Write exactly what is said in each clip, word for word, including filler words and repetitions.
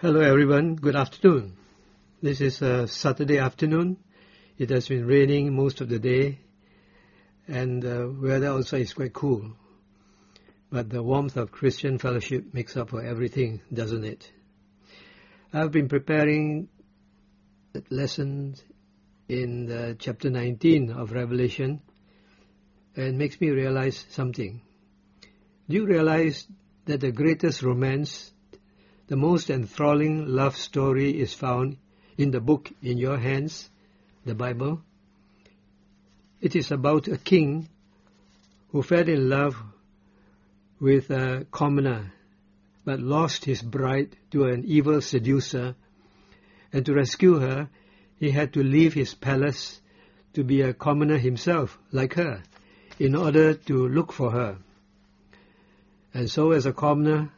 Hello everyone, good afternoon. This is a Saturday afternoon. It has been raining most of the day and the weather also is quite cool. But the warmth of Christian fellowship makes up for everything, doesn't it? I've been preparing lessons in the chapter nineteen of Revelation and it makes me realize something. Do you realize that the greatest romance, the most enthralling love story is found in the book in your hands, the Bible? It is about a king who fell in love with a commoner but lost his bride to an evil seducer, and to rescue her he had to leave his palace to be a commoner himself, like her, in order to look for her. And so as a commoner,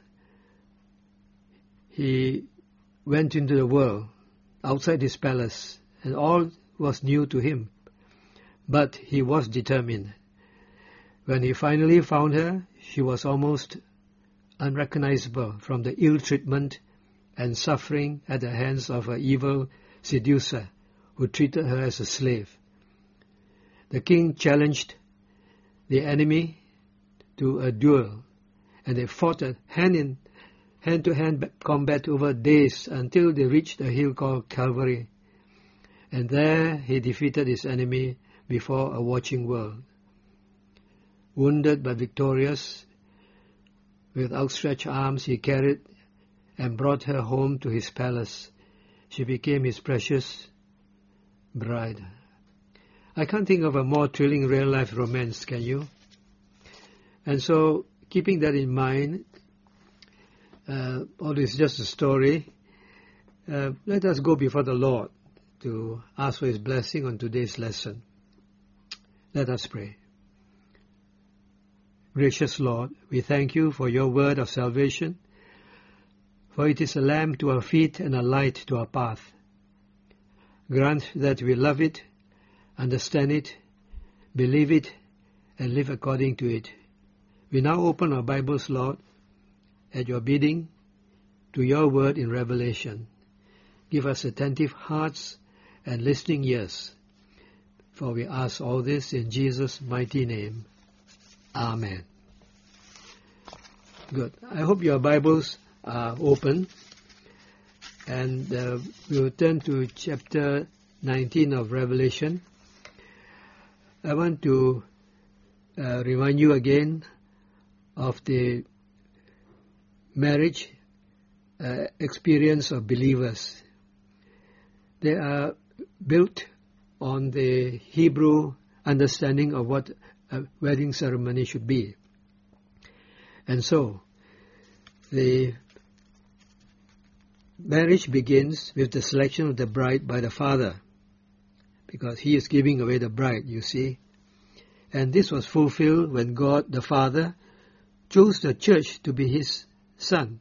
he went into the world, outside his palace, and all was new to him. But he was determined. When he finally found her, she was almost unrecognizable from the ill treatment and suffering at the hands of an evil seducer who treated her as a slave. The king challenged the enemy to a duel, and they fought a hand in hand-to-hand combat over days until they reached a hill called Calvary. And there he defeated his enemy before a watching world. Wounded but victorious, with outstretched arms he carried and brought her home to his palace. She became his precious bride. I can't think of a more thrilling real-life romance, can you? And so, keeping that in mind, Uh, all this is just a story. Uh, let us go before the Lord to ask for His blessing on today's lesson. Let us pray. Gracious Lord, we thank you for your word of salvation, for it is a lamp to our feet and a light to our path. Grant that we love it, understand it, believe it, and live according to it. We now open our Bibles, Lord, at your bidding, to your word in Revelation. Give us attentive hearts and listening ears, for we ask all this in Jesus' mighty name. Amen. Good. I hope your Bibles are open, and uh, we'll turn to chapter nineteen of Revelation. I want to uh, remind you again of the marriage uh, experience of believers. They are built on the Hebrew understanding of what a wedding ceremony should be. And so, the marriage begins with the selection of the bride by the father, because he is giving away the bride, you see. And this was fulfilled when God, the Father, chose the church to be his son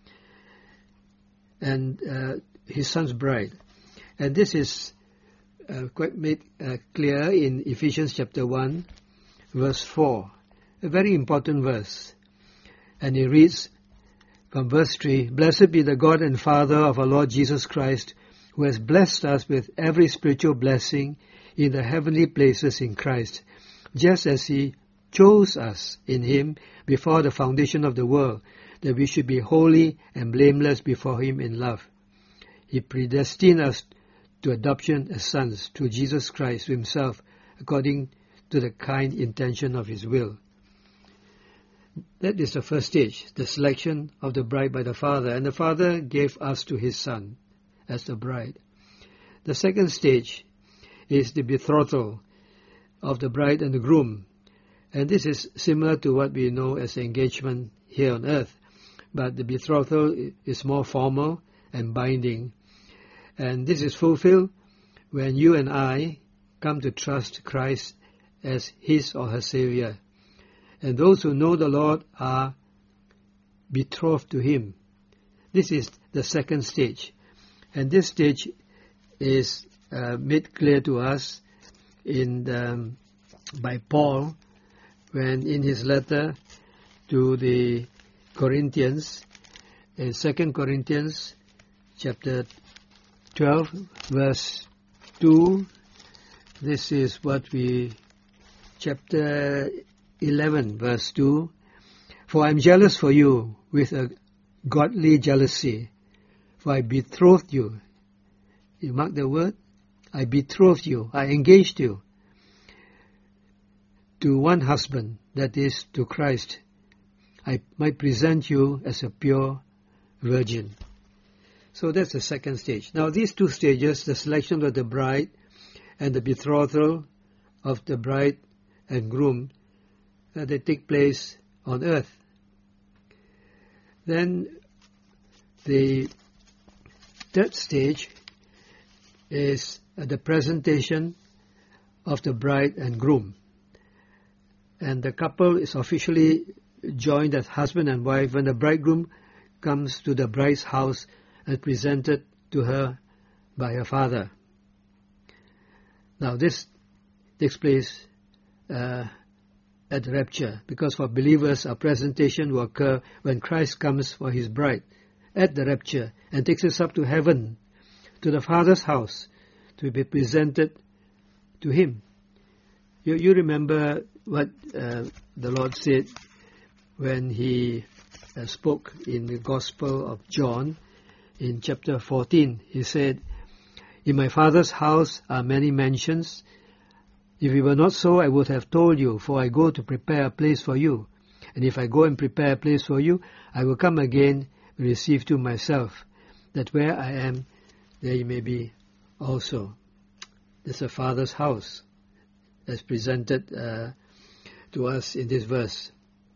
and uh, his son's bride. And this is uh, quite made uh, clear in Ephesians chapter one, verse four, a very important verse. And it reads from verse three, Blessed be the God and Father of our Lord Jesus Christ, who has blessed us with every spiritual blessing in the heavenly places in Christ, just as he chose us in him before the foundation of the world, that we should be holy and blameless before him in love. He predestined us to adoption as sons through Jesus Christ himself, according to the kind intention of his will. That is the first stage, the selection of the bride by the Father, and the Father gave us to his Son as the bride. The second stage is the betrothal of the bride and the groom, and this is similar to what we know as engagement here on earth. But the betrothal is more formal and binding. And this is fulfilled when you and I come to trust Christ as his or her Savior. And those who know the Lord are betrothed to him. This is the second stage. And this stage is uh, made clear to us in the, by Paul when in his letter to the Corinthians, in Second Corinthians chapter twelve, verse two. This is what we, chapter eleven, verse two. For I am jealous for you with a godly jealousy, for I betrothed you. You mark the word? I betrothed you, I engaged you to one husband, that is, to Christ. I might present you as a pure virgin. So that's the second stage. Now these two stages, the selection of the bride and the betrothal of the bride and groom, uh, they take place on earth. Then the third stage is uh, the presentation of the bride and groom. And the couple is officially joined as husband and wife when the bridegroom comes to the bride's house and presented to her by her father. Now this takes place uh, at the rapture, because for believers our presentation will occur when Christ comes for his bride at the rapture and takes us up to heaven, to the Father's house, to be presented to him. You, you remember what uh, the Lord said when he uh, spoke in the Gospel of John in chapter fourteen. He said, in my Father's house are many mansions. If it were not so, I would have told you, for I go to prepare a place for you. And if I go and prepare a place for you, I will come again and receive to myself, that where I am, there you may be also. That's a Father's house, as presented uh, to us in this verse.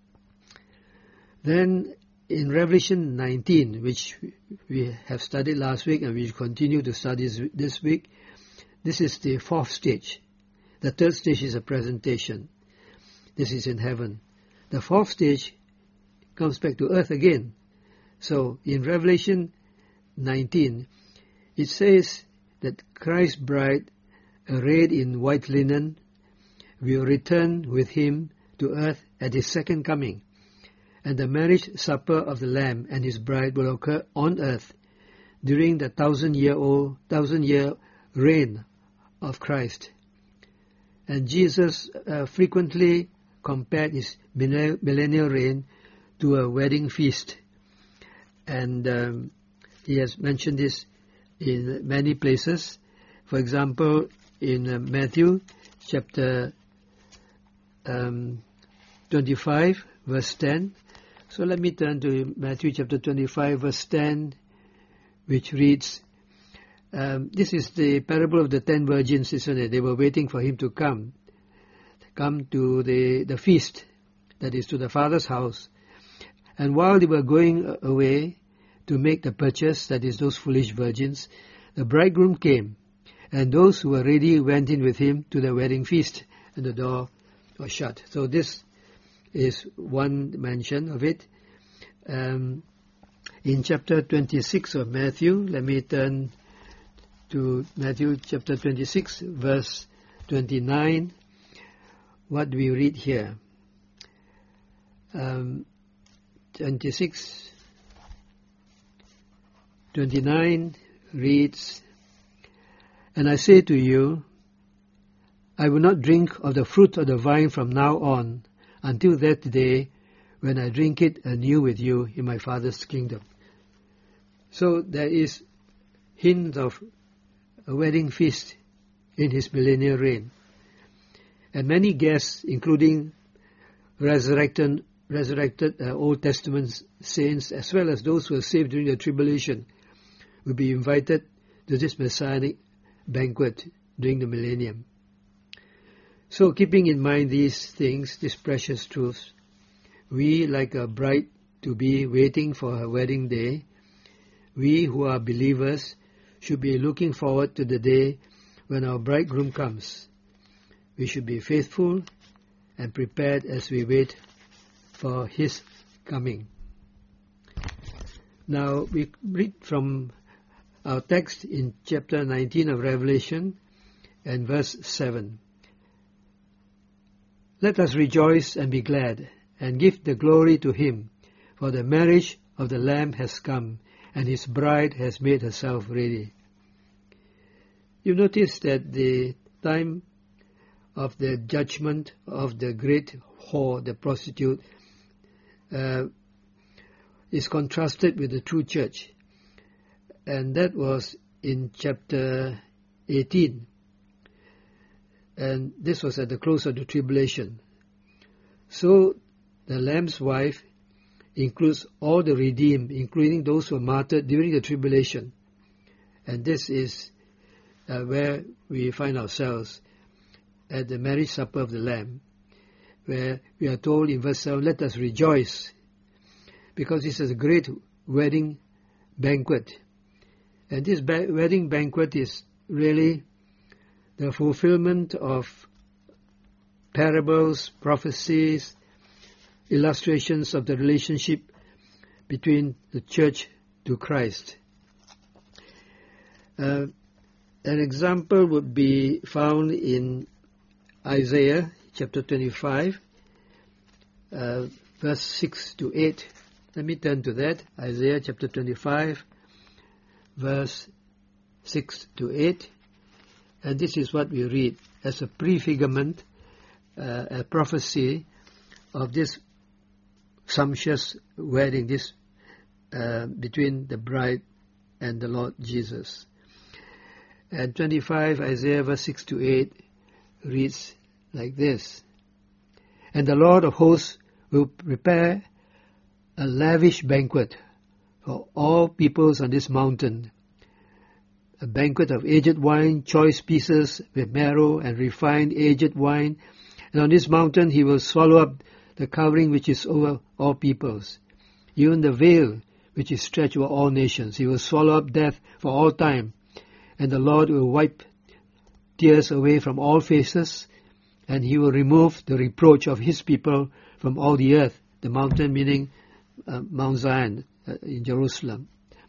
Then in Revelation nineteen, which we have studied last week and we continue to study this week, this is the fourth stage. The third stage is a presentation. This is in heaven. The fourth stage comes back to earth again. So in Revelation nineteen, it says that Christ's bride, arrayed in white linen, will return with him to earth at his second coming. And the marriage supper of the Lamb and his bride will occur on earth during the thousand-year-old, thousand-year reign of Christ. And Jesus uh, frequently compared his millennial reign to a wedding feast. And um, he has mentioned this in many places. For example, in uh, Matthew chapter um, twenty-five, verse ten. So let me turn to Matthew chapter twenty-five, verse ten, which reads, um, this is the parable of the ten virgins, isn't it? They were waiting for him to come, to come to the, the feast, that is to the Father's house. And while they were going away to make the purchase, that is those foolish virgins, the bridegroom came, and those who were ready went in with him to the wedding feast, and the door was shut. So this is one mention of it. Um, in chapter twenty-six of Matthew, let me turn to Matthew chapter twenty-six, verse twenty-nine. What do we read here? Um, twenty-six, twenty-nine reads, and I say to you, I will not drink of the fruit of the vine from now on, until that day when I drink it anew with you in my Father's kingdom. So there is hint of a wedding feast in his millennial reign. And many guests, including resurrected, resurrected uh, Old Testament saints, as well as those who were saved during the tribulation, will be invited to this messianic banquet during the millennium. So keeping in mind these things, these precious truths, we, like a bride to be waiting for her wedding day, we who are believers should be looking forward to the day when our bridegroom comes. We should be faithful and prepared as we wait for his coming. Now we read from our text in chapter nineteen of Revelation and verse seven. Let us rejoice and be glad, and give the glory to him, for the marriage of the Lamb has come, and his bride has made herself ready. You notice that the time of the judgment of the great whore, the prostitute, uh, is contrasted with the true church. And that was in chapter eighteen. And this was at the close of the tribulation. So the Lamb's wife includes all the redeemed, including those who were martyred during the tribulation. And this is uh, where we find ourselves at the marriage supper of the Lamb, where we are told in verse seven, let us rejoice, because this is a great wedding banquet. And this ba- wedding banquet is really the fulfillment of parables, prophecies, illustrations of the relationship between the church to Christ. Uh, an example would be found in Isaiah chapter twenty-five, uh, verse six to eight. Let me turn to that. Isaiah chapter twenty-five, verse six to eight. And this is what we read as a prefigurement, uh, a prophecy of this sumptuous wedding, this uh, between the bride and the Lord Jesus. And twenty-five, Isaiah verse six to eight, reads like this. And the Lord of hosts will prepare a lavish banquet for all peoples on this mountain, a banquet of aged wine, choice pieces with marrow and refined aged wine. And on this mountain he will swallow up the covering which is over all peoples, even the veil which is stretched over all nations. He will swallow up death for all time, and the Lord will wipe tears away from all faces, and he will remove the reproach of his people from all the earth. The mountain meaning uh, Mount Zion uh, in Jerusalem.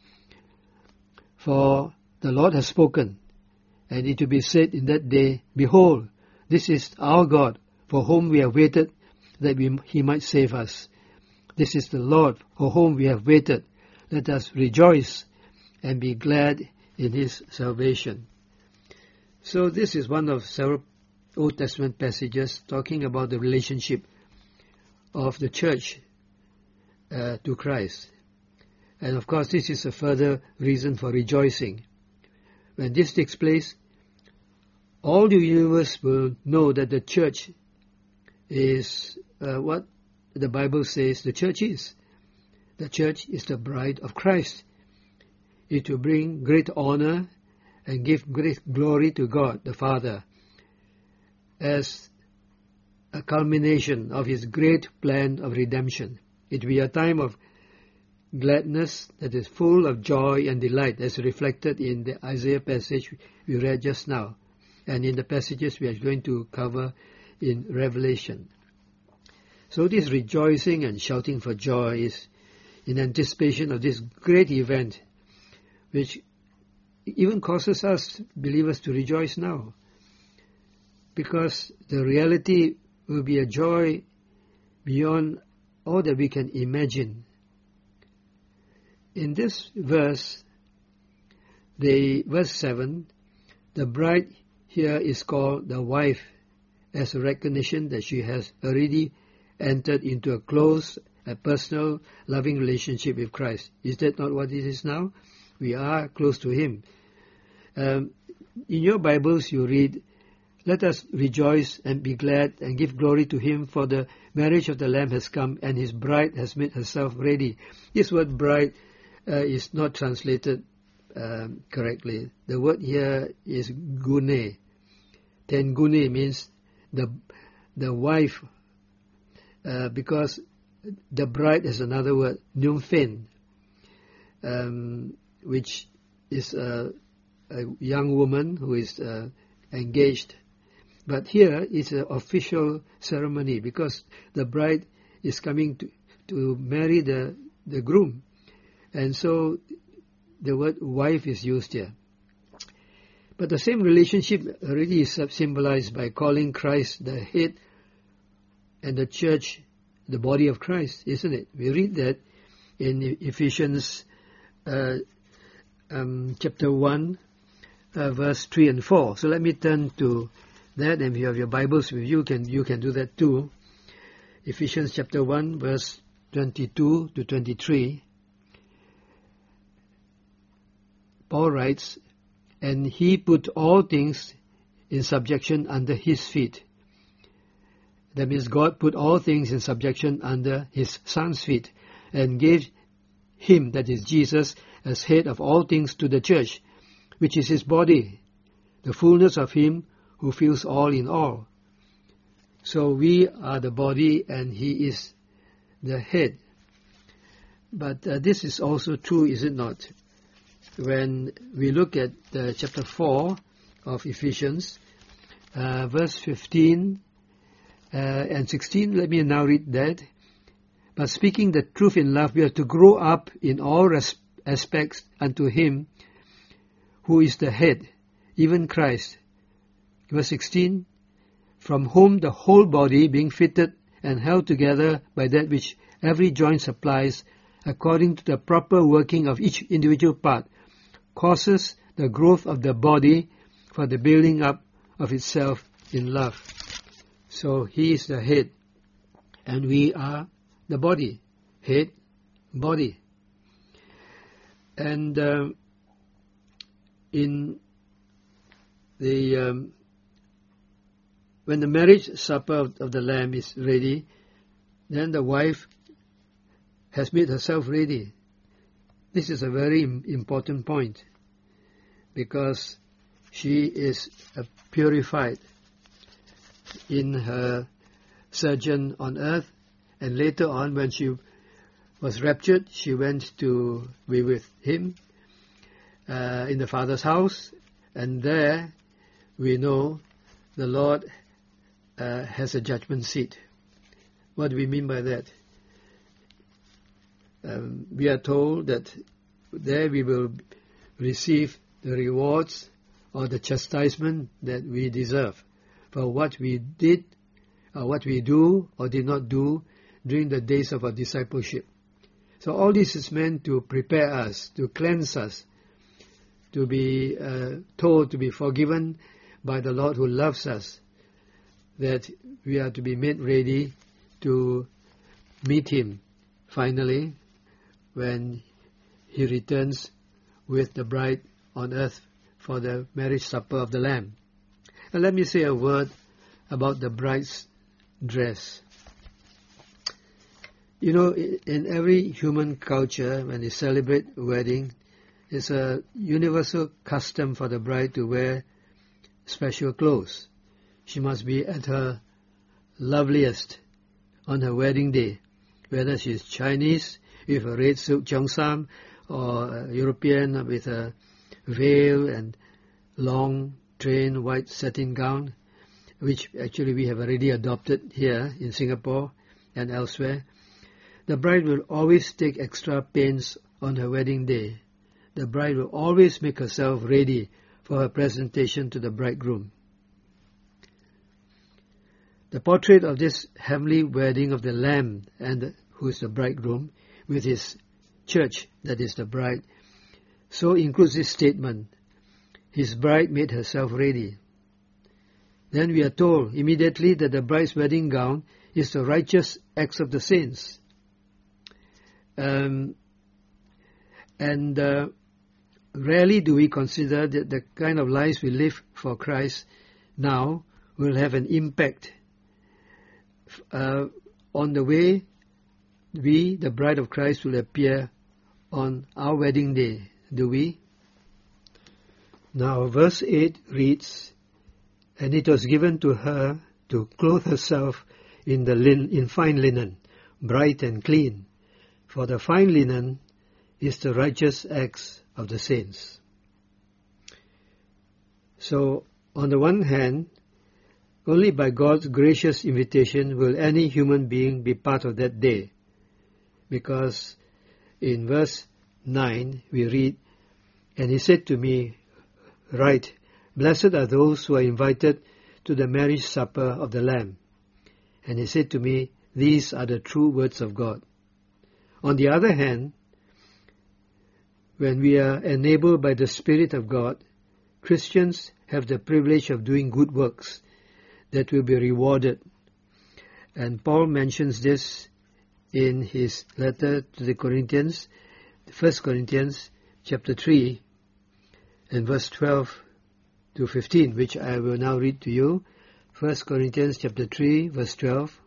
For the Lord has spoken, and it will be said in that day, behold, this is our God, for whom we have waited, that we, he might save us. This is the Lord, for whom we have waited. Let us rejoice and be glad in his salvation. So this is one of several Old Testament passages talking about the relationship of the church uh, to Christ. And of course this is a further reason for rejoicing. When this takes place, all the universe will know that the church is uh, what the Bible says the church is. The church is the bride of Christ. It will bring great honor and give great glory to God the Father as a culmination of his great plan of redemption. It will be a time of gladness that is full of joy and delight, as reflected in the Isaiah passage we read just now, and in the passages we are going to cover in Revelation. So this rejoicing and shouting for joy is in anticipation of this great event, which even causes us believers to rejoice now, because the reality will be a joy beyond all that we can imagine. In this verse, the verse seven, the bride here is called the wife as a recognition that she has already entered into a close, a personal, loving relationship with Christ. Is that not what it is now? We are close to him. Um, in your Bibles you read, let us rejoice and be glad and give glory to him, for the marriage of the Lamb has come and his bride has made herself ready. This word bride uh, is not translated um, correctly. The word here is gune. Ten gune means the the wife, uh, because the bride is another word, nymphen, um, which is a, a young woman who is uh, engaged. But here it's an official ceremony, because the bride is coming to, to marry the, the groom. And so the word wife is used here. But the same relationship already is symbolized by calling Christ the head and the church the body of Christ, isn't it? We read that in Ephesians uh, um, chapter one, uh, verse three and four. So let me turn to that, and if you have your Bibles with you, can you can do that too. Ephesians chapter one, verse twenty-two to twenty-three. Paul writes, "And he put all things in subjection under his feet." That means God put all things in subjection under his Son's feet, and gave him, that is Jesus, as head of all things to the church, which is his body, the fullness of him who fills all in all. So we are the body, and he is the head. But uh, this is also true, is it not? When we look at uh, chapter four of Ephesians, uh, verse fifteen uh, and sixteen, let me now read that. "But speaking the truth in love, we are to grow up in all res- aspects unto him who is the head, even Christ." Verse sixteen, "From whom the whole body, being fitted and held together by that which every joint supplies, according to the proper working of each individual part, causes the growth of the body for the building up of itself in love." So he is the head, and we are the body. Head, body. And uh, in the um, when the marriage supper of, of the Lamb is ready, then the wife has made herself ready. This is a very important point, because she is uh, purified in her sojourn on earth, and later on when she was raptured, she went to be with him uh, in the Father's house, and there we know the Lord uh, has a judgment seat. What do we mean by that? Um, we are told that there we will receive the rewards or the chastisement that we deserve for what we did, or what we do or did not do during the days of our discipleship. So all this is meant to prepare us, to cleanse us, to be uh, told to be forgiven by the Lord who loves us, that we are to be made ready to meet him finally when he returns with the bride on earth for the marriage supper of the Lamb. And let me say a word about the bride's dress. You know, in every human culture, when they celebrate a wedding, it's a universal custom for the bride to wear special clothes. She must be at her loveliest on her wedding day, whether she's Chinese with a red silk cheongsam, or European with a veil and long train white satin gown, which actually we have already adopted here in Singapore and elsewhere. The bride will always take extra pains on her wedding day. The bride will always make herself ready for her presentation to the bridegroom. The portrait of this heavenly wedding of the Lamb, and the, who is the bridegroom, with his church, that is the bride, so includes this statement: his bride made herself ready. Then we are told immediately that the bride's wedding gown is the righteous acts of the saints. Um, and uh, rarely do we consider that the kind of lives we live for Christ now will have an impact uh, on the way we, the bride of Christ, will appear on our wedding day. Do we? Now verse eight reads, "And it was given to her to clothe herself in the lin- in fine linen, bright and clean, for the fine linen is the righteous acts of the saints." So, on the one hand, only by God's gracious invitation will any human being be part of that day, because in verse nine we read, "And he said to me, Write, blessed are those who are invited to the marriage supper of the Lamb. And he said to me, These are the true words of God." On the other hand, when we are enabled by the Spirit of God, Christians have the privilege of doing good works that will be rewarded. And Paul mentions this in his letter to the Corinthians, First Corinthians chapter three, and verse twelve to fifteen, which I will now read to you. First Corinthians chapter three, verse twelve.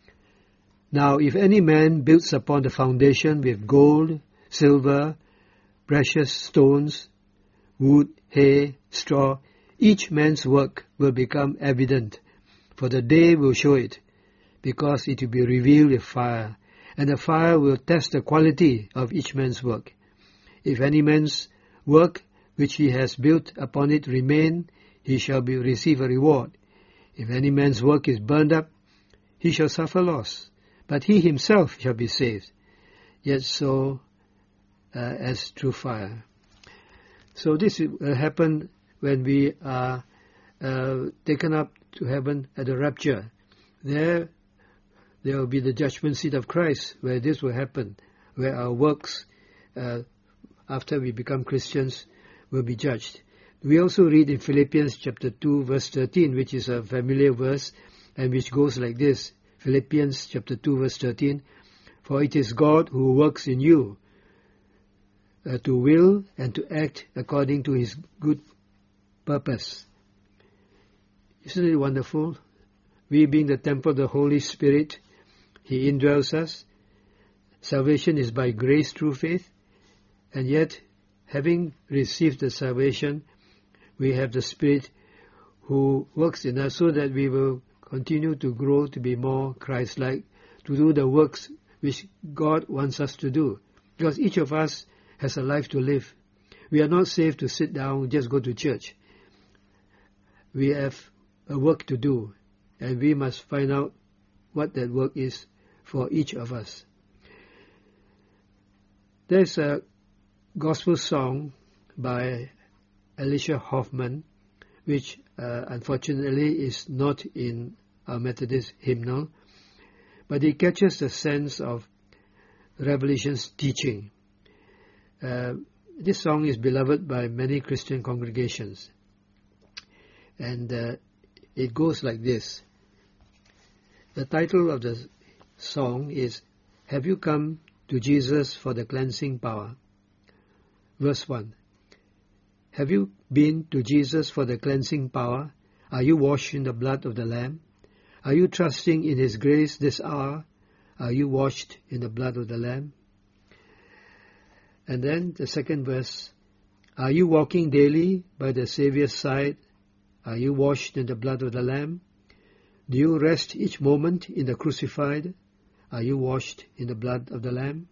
Now if any man builds upon the foundation with gold, silver, precious stones, wood, hay, straw, each man's work will become evident, for the day will show it, because it will be revealed with fire, and the fire will test the quality of each man's work. If any man's work which he has built upon it remain, he shall be, receive a reward. If any man's work is burned up, he shall suffer loss, but he himself shall be saved, yet so uh, as through fire. So this will happen when we are uh, taken up to heaven at the rapture. There, there will be the judgment seat of Christ, where this will happen, where our works, uh, after we become Christians, will be judged. We also read in Philippians chapter two, verse thirteen, which is a familiar verse, and which goes like this. Philippians chapter two, verse thirteen, for it is God who works in you, uh, to will and to act according to his good purpose. Isn't it wonderful? We being the temple of the Holy Spirit, he indwells us. Salvation is by grace through faith, and yet, having received the salvation, we have the Spirit who works in us so that we will continue to grow to be more Christ-like, to do the works which God wants us to do. Because each of us has a life to live. We are not saved to sit down, just go to church. We have a work to do, and we must find out what that work is for each of us. There's a gospel song by Alicia Hoffman, which uh, unfortunately is not in our Methodist hymnal, but it catches the sense of Revelation's teaching. Uh, this song is beloved by many Christian congregations, and uh, it goes like this. The title of the song is, Have You Come to Jesus for the Cleansing Power? Verse one. Have you been to Jesus for the cleansing power? Are you washed in the blood of the Lamb? Are you trusting in his grace this hour? Are you washed in the blood of the Lamb? And then the second verse. Are you walking daily by the Saviour's side? Are you washed in the blood of the Lamb? Do you rest each moment in the crucified? Are you washed in the blood of the Lamb?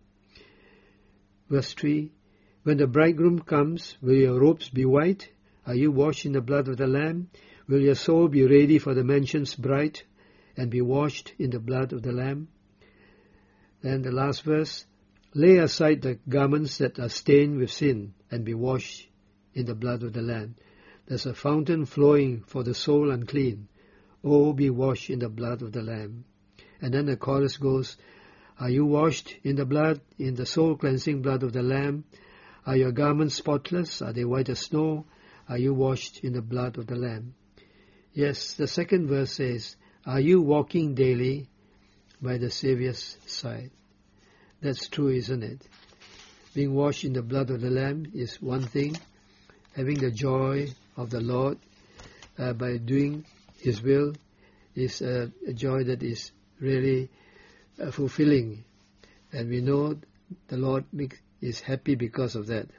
Verse three. When the bridegroom comes, will your robes be white? Are you washed in the blood of the Lamb? Will your soul be ready for the mansions bright, and be washed in the blood of the Lamb? Then the last verse, lay aside the garments that are stained with sin, and be washed in the blood of the Lamb. There's a fountain flowing for the soul unclean. Oh, be washed in the blood of the Lamb. And then the chorus goes, are you washed in the blood, in the soul-cleansing blood of the Lamb? Are your garments spotless? Are they white as snow? Are you washed in the blood of the Lamb? Yes, the second verse says, are you walking daily by the Saviour's side? That's true, isn't it? Being washed in the blood of the Lamb is one thing. Having the joy of the Lord uh, by doing his will is uh, a joy that is really uh, fulfilling. And we know the Lord makes is happy because of that.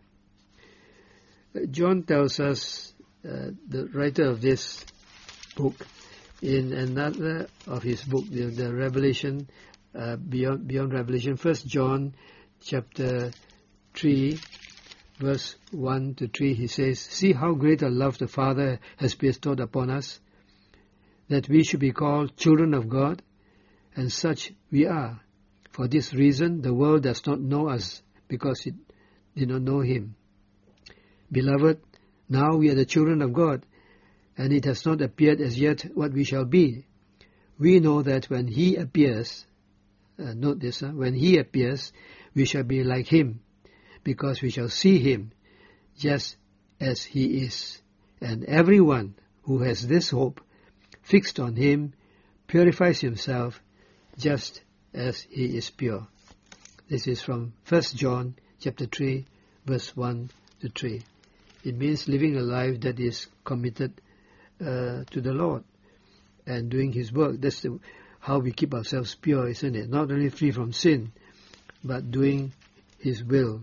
John tells us, uh, the writer of this book, in another of his book, the, the Revelation, uh, beyond beyond Revelation, First John chapter three, verse one to three, he says, see how great a love the Father has bestowed upon us, that we should be called children of God, and such we are. For this reason the world does not know us, because it did not know him. Beloved, now we are the children of God, and it has not appeared as yet what we shall be. We know that when he appears, uh, note this, uh, when he appears, we shall be like him, because we shall see him just as he is. And everyone who has this hope fixed on him purifies himself just as he is pure. This is from First John chapter three, verse one to three. It means living a life that is committed uh, to the Lord and doing his work. That's the, how we keep ourselves pure, isn't it? Not only free from sin, but doing his will.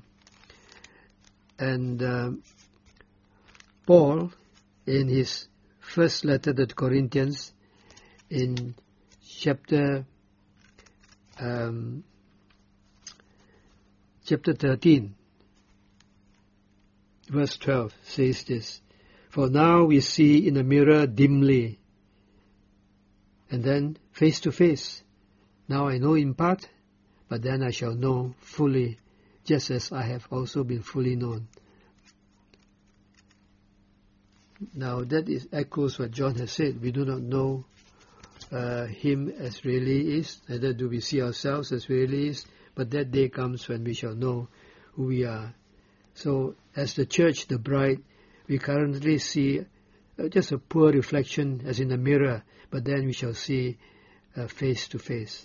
And uh, Paul, in his first letter to the Corinthians, in chapter um, chapter thirteen, verse twelve, says this: For now we see in a mirror dimly, and then face to face. Now I know in part, but then I shall know fully, just as I have also been fully known. Now that is echoes what John has said. We do not know uh, him as really is, neither do we see ourselves as really is, but that day comes when we shall know who we are. So as the church, the bride, we currently see uh, just a poor reflection as in a mirror, but then we shall see uh, face to face.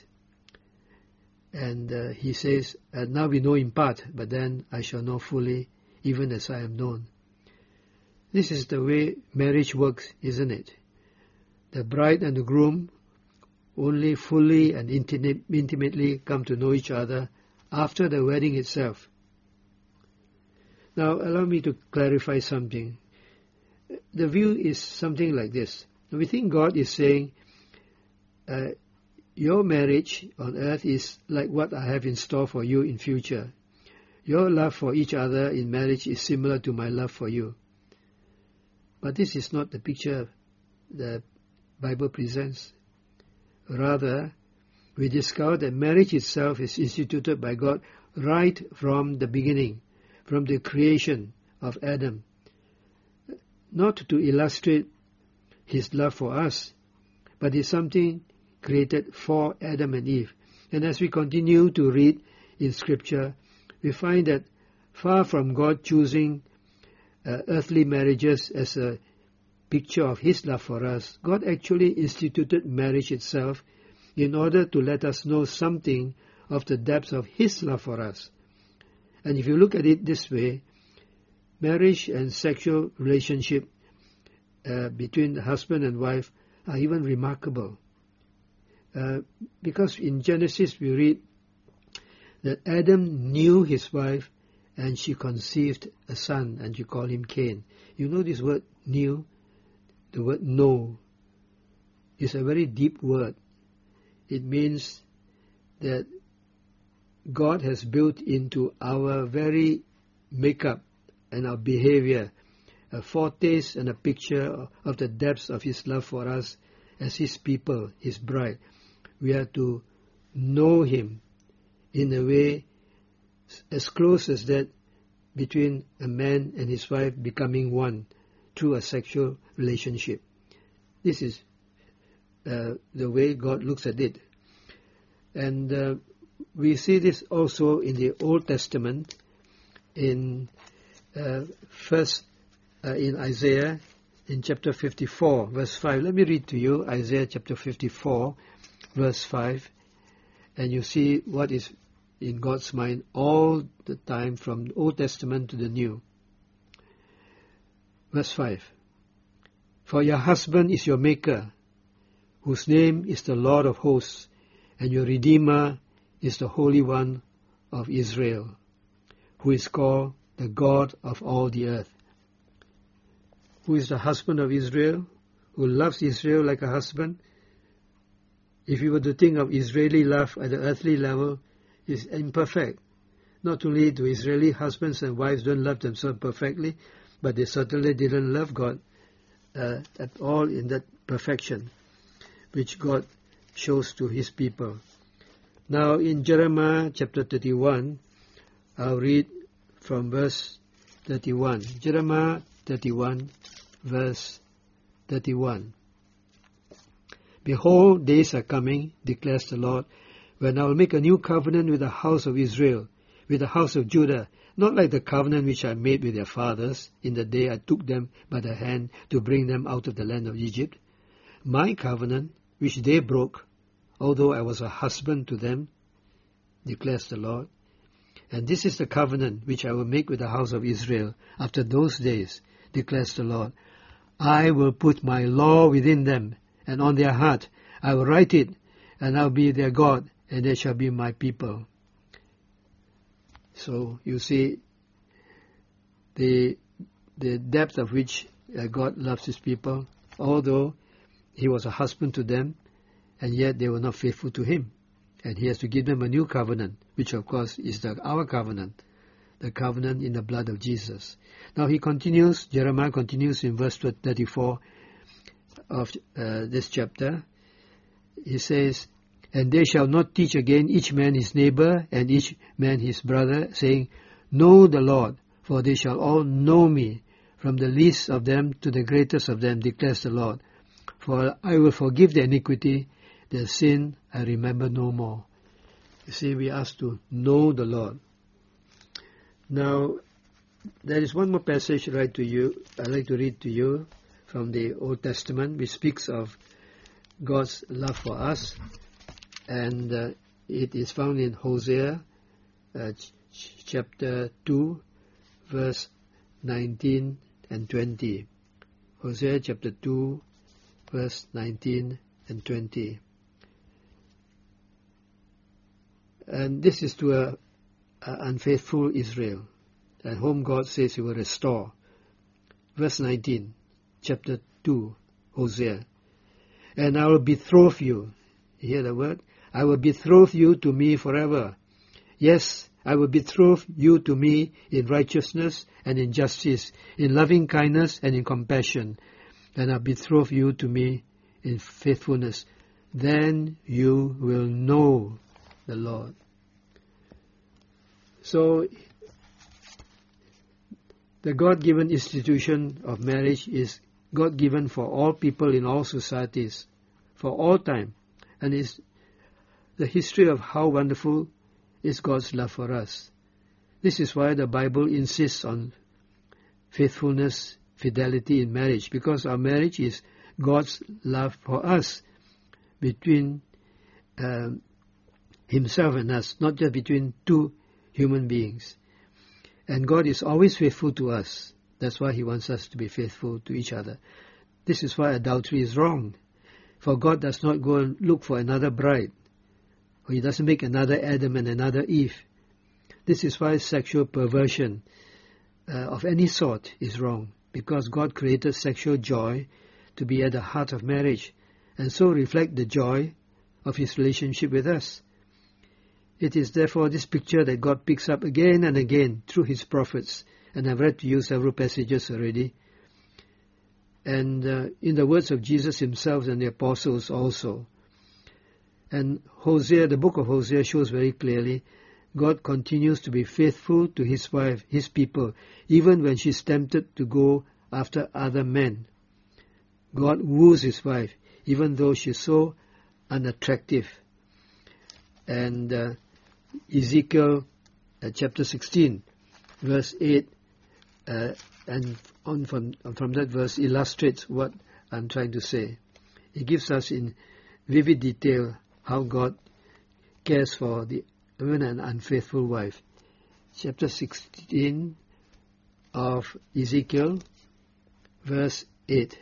And uh, he says, uh, now we know in part, but then I shall know fully, even as I am known. This is the way marriage works, isn't it? The bride and the groom only fully and intimate, intimately come to know each other after the wedding itself. Now, allow me to clarify something. The view is something like this. We think God is saying, uh, your marriage on earth is like what I have in store for you in future. Your love for each other in marriage is similar to my love for you. But this is not the picture the Bible presents. Rather, we discover that marriage itself is instituted by God right from the beginning, from the creation of Adam, not to illustrate his love for us, but is something created for Adam and Eve. And as we continue to read in Scripture, we find that far from God choosing uh, earthly marriages as a picture of his love for us, God actually instituted marriage itself in order to let us know something of the depths of his love for us. And if you look at it this way, marriage and sexual relationship uh, between the husband and wife are even remarkable. Uh, because in Genesis we read that Adam knew his wife and she conceived a son and she called him Cain. You know this word knew? The word know is a very deep word. It means that God has built into our very makeup and our behavior a foretaste and a picture of the depths of his love for us as his people, his bride. We are to know him in a way as close as that between a man and his wife becoming one through a sexual relationship. This is uh, the way God looks at it. And uh, we see this also in the Old Testament, in uh, first uh, in Isaiah, in chapter fifty-four, verse five. Let me read to you Isaiah chapter fifty-four, verse five, and you see what is in God's mind all the time from the Old Testament to the New. Verse five. For your husband is your maker, whose name is the Lord of hosts, and your Redeemer is the Holy One of Israel, who is called the God of all the earth. Who is the husband of Israel, who loves Israel like a husband? If you were to think of Israeli love at the earthly level, it's imperfect. Not only do Israeli husbands and wives don't love themselves perfectly, but they certainly didn't love God uh, at all in that perfection, which God shows to his people. Now in Jeremiah chapter thirty-one, I'll read from verse thirty-one. Jeremiah thirty-one, verse thirty-one. Behold, days are coming, declares the Lord, when I will make a new covenant with the house of Israel, with the house of Judah, not like the covenant which I made with their fathers in the day I took them by the hand to bring them out of the land of Egypt. My covenant, which they broke, although I was a husband to them, declares the Lord. And this is the covenant which I will make with the house of Israel after those days, declares the Lord. I will put my law within them, and on their heart I will write it, and I will be their God, and they shall be my people. So you see the the depth of which uh, God loves his people, although he was a husband to them, and yet they were not faithful to him. And he has to give them a new covenant, which of course is the, our covenant, the covenant in the blood of Jesus. Now he continues, Jeremiah continues in verse thirty-four of uh, this chapter. He says, and they shall not teach again each man his neighbor and each man his brother, saying, know the Lord, for they shall all know me, from the least of them to the greatest of them, declares the Lord. For I will forgive their iniquity, their sin I remember no more. You see, we are asked to know the Lord. Now, there is one more passage right to you. I'd like to read to you from the Old Testament, which speaks of God's love for us. And uh, it is found in Hosea uh, ch- chapter two, verse nineteen and twenty. Hosea chapter two, verse nineteen and twenty. And this is to a, a unfaithful Israel, and whom God says he will restore. Verse nineteen, chapter two, Hosea. And I will betroth you. You hear the word? I will betroth you to me forever. Yes, I will betroth you to me in righteousness and in justice, in loving kindness and in compassion. And I betroth you to me in faithfulness. Then you will know the Lord. So, the God-given institution of marriage is God-given for all people in all societies, for all time, and is the history of how wonderful is God's love for us. This is why the Bible insists on faithfulness, fidelity in marriage, because our marriage is God's love for us between um, himself and us, not just between two human beings. And God is always faithful to us. That's why he wants us to be faithful to each other. This is why adultery is wrong. For God does not go and look for another bride. Or he doesn't make another Adam and another Eve. This is why sexual perversion uh, of any sort is wrong. Because God created sexual joy to be at the heart of marriage, and so reflect the joy of his relationship with us. It is therefore this picture that God picks up again and again through his prophets, and I've read to you several passages already. And uh, in the words of Jesus himself and the apostles also. And Hosea, the book of Hosea shows very clearly, God continues to be faithful to his wife, his people, even when she's tempted to go after other men. God woos his wife, even though she's so unattractive. And uh, Ezekiel uh, chapter sixteen, verse eight, uh, and on from, from that verse illustrates what I'm trying to say. It gives us in vivid detail how God cares for the even an unfaithful wife. Chapter sixteen of Ezekiel, verse eight.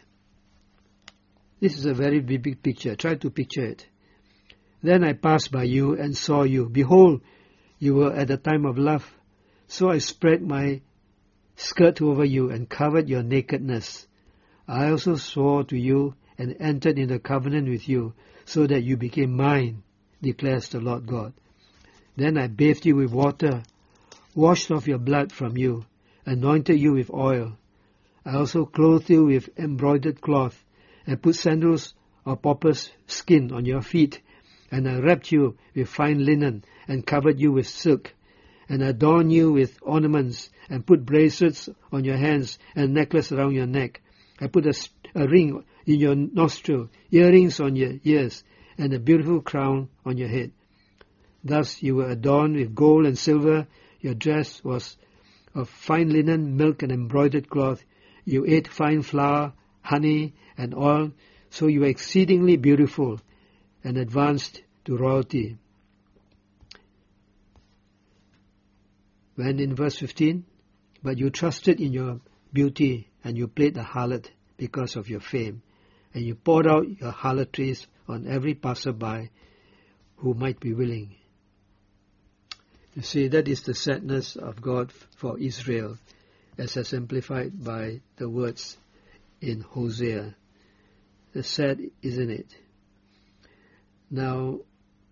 This is a very big picture. Try to picture it. Then I passed by you and saw you. Behold, you were at the time of love. So I spread my skirt over you and covered your nakedness. I also swore to you and entered into covenant with you, so that you became mine, declares the Lord God. Then I bathed you with water, washed off your blood from you, anointed you with oil. I also clothed you with embroidered cloth, and put sandals of pauper's skin on your feet, and I wrapped you with fine linen, and covered you with silk, and adorned you with ornaments, and put bracelets on your hands, and necklace around your neck. I put a, a ring in your nostril, earrings on your ears, and a beautiful crown on your head. Thus you were adorned with gold and silver. Your dress was of fine linen, milk, and embroidered cloth. You ate fine flour, honey, and oil, so you were exceedingly beautiful and advanced to royalty. When in verse fifteen, but you trusted in your beauty, and you played the harlot because of your fame, and you poured out your harlotries on every passerby who might be willing. You see, that is the sadness of God for Israel, as exemplified by the words in Hosea. It's sad, isn't it? Now,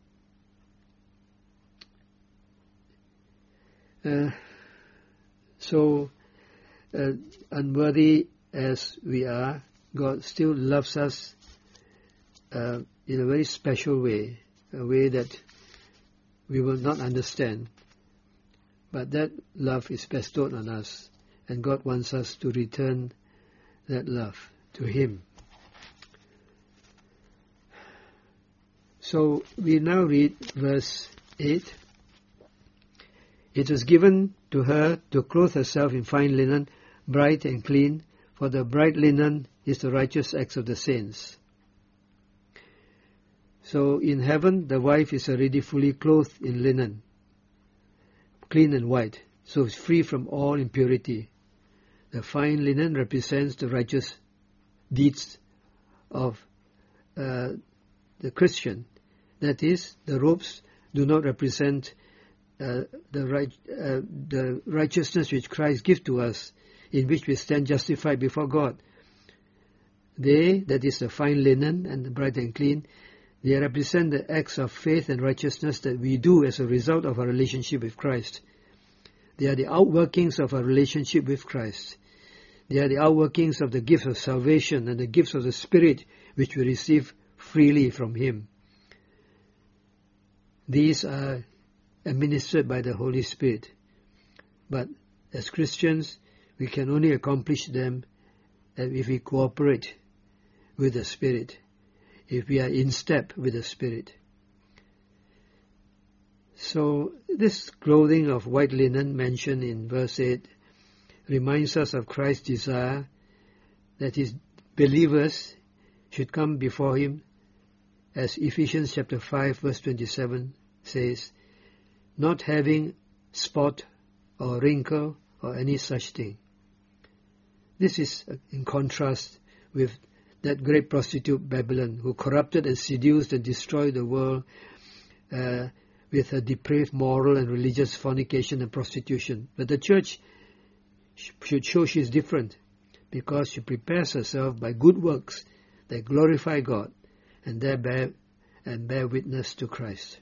uh, so uh, unworthy as we are, God still loves us uh, in a very special way, a way that we will not understand. But that love is bestowed on us, and God wants us to return that love to Him. So we now read verse eight. It was given to her to clothe herself in fine linen, bright and clean, for the bright linen is the righteous acts of the saints. So in heaven, the wife is already fully clothed in linen, clean and white, so it's free from all impurity. The fine linen represents the righteous deeds of uh, the Christian. That is, the robes do not represent uh, the, right, uh, the righteousness which Christ gives to us, in which we stand justified before God. They, that is the fine linen and the bright and clean, they represent the acts of faith and righteousness that we do as a result of our relationship with Christ. They are the outworkings of our relationship with Christ. They are the outworkings of the gifts of salvation and the gifts of the Spirit which we receive freely from Him. These are administered by the Holy Spirit. But as Christians, we can only accomplish them if we cooperate with the Spirit, if we are in step with the Spirit. So this clothing of white linen mentioned in verse eight reminds us of Christ's desire that His believers should come before Him, as Ephesians chapter five verse twenty-seven says, not having spot or wrinkle or any such thing. This is in contrast with that great prostitute Babylon, who corrupted and seduced and destroyed the world uh, with her depraved moral and religious fornication and prostitution. But the church should show she is different, because she prepares herself by good works that glorify God and there bear, and bear witness to Christ.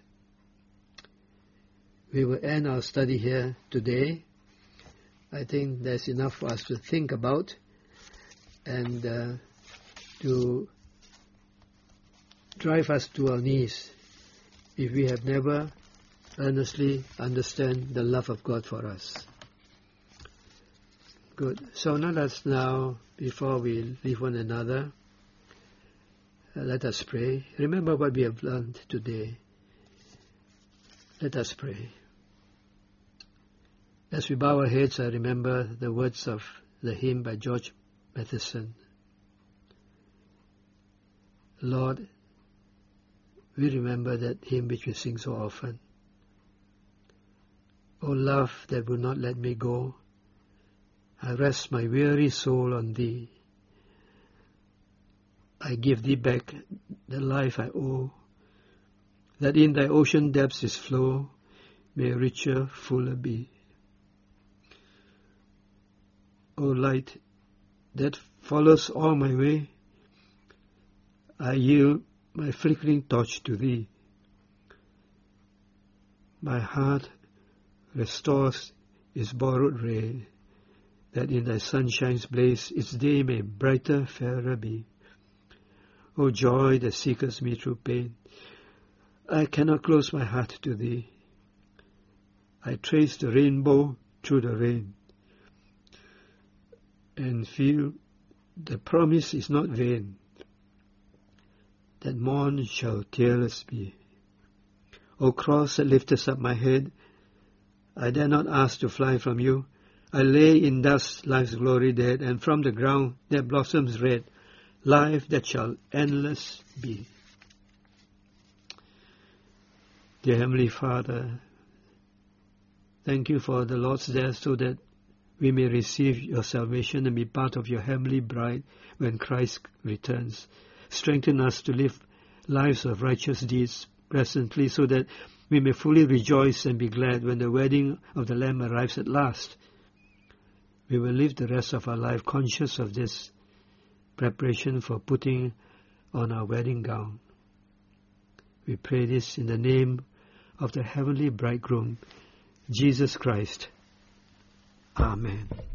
We will end our study here today. I think there's enough for us to think about and uh, to drive us to our knees if we have never earnestly understand the love of God for us. Good. So now let's now, before we leave one another, uh, let us pray. Remember what we have learned today. Let us pray. As we bow our heads, I remember the words of the hymn by George Matheson. Lord, we remember that hymn which we sing so often. O love that will not let me go, I rest my weary soul on Thee. I give Thee back the life I owe, that in Thy ocean depths its flow may richer, fuller be. O light that follows all my way, I yield my flickering torch to Thee. My heart restores its borrowed ray, that in Thy sunshine's blaze its day may brighter, fairer be. O joy that seeketh me through pain, I cannot close my heart to Thee. I trace the rainbow through the rain, and feel the promise is not vain, that morn shall tearless be. O cross that lifteth up my head, I dare not ask to fly from You. I lay in dust life's glory dead, and from the ground there blossoms red life that shall endless be. Dear Heavenly Father, thank you for the Lord's death so that we may receive your salvation and be part of your heavenly bride when Christ returns. Strengthen us to live lives of righteous deeds presently so that we may fully rejoice and be glad when the wedding of the Lamb arrives at last. We will live the rest of our life conscious of this preparation for putting on our wedding gown. We pray this in the name of the heavenly bridegroom, Jesus Christ. Amen.